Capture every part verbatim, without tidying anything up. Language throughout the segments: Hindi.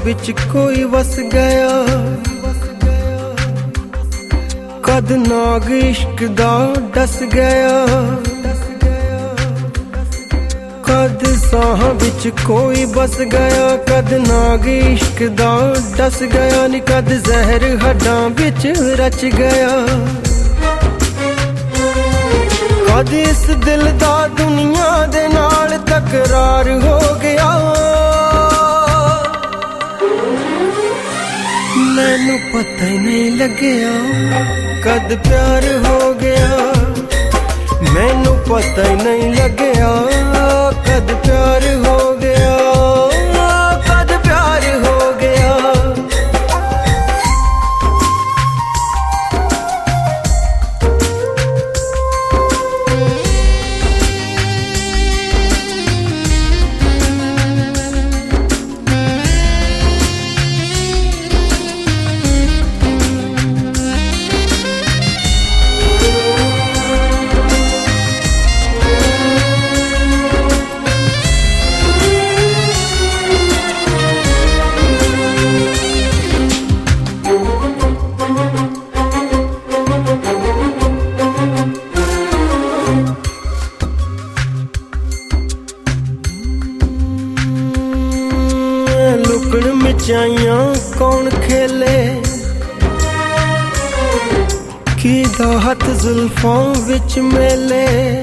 बिच कोई वस गया, कद नाग इश्क दा डस गया, कद साह बिच कोई बस गया, कद नाग इश्क दा डस गया नी, कद जहर हड्डां बिच रच गया, कद इस दिल दा दुनिया दे नाल तकरार हो गया। मैनू पता ही नहीं लगया कद प्यार हो गया, मैनू पता ही नहीं लगया कद प्यार हो गया, कद प्यार हो गया। लुकन मिचाइयां कौन खेले, की दा हथ जुल्फां विच मेले,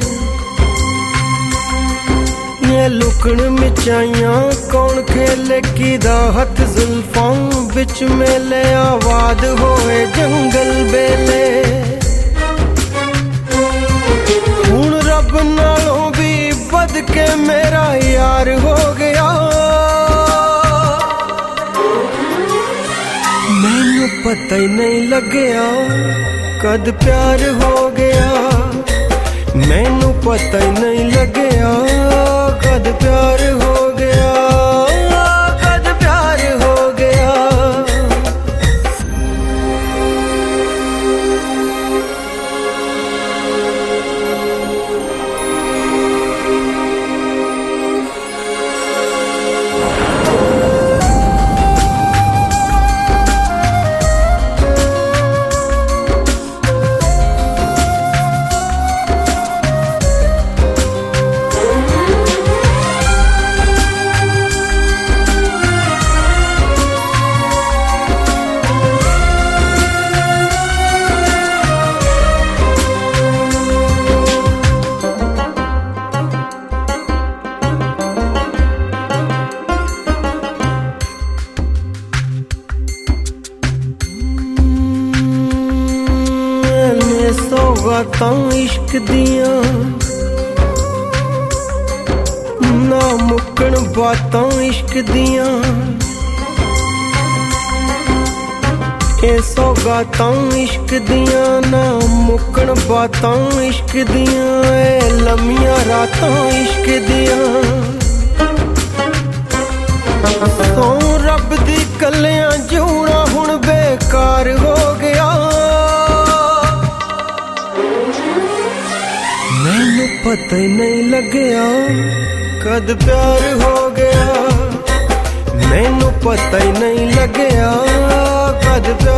ये लुकन मिचाइयां कौन खेले, की दा हथ जुल्फां विच मेले, आवाज होए जंगल बेले, हुण रब नालों भी बद के मेरा यार हो गया। मैनू पता ही नहीं लगया कद प्यार हो गया, मैनू पता ही नहीं लगया कद प्यार हो गया, कद प्यार हो गया। सौगातां इश्क दियां ना मुक्कण बातां इश्क दियां, ए सौगातां इश्क दियां ना मुक्कण बातां इश्क दियां, ए लम्मियां रातां इश्क दियां, सौ रब दी कलियां जूना हुण बेकार हो गया। मैनू पता ही नहीं लगया कद प्यार हो गया, मैनू पता ही नहीं लगया कद प्यार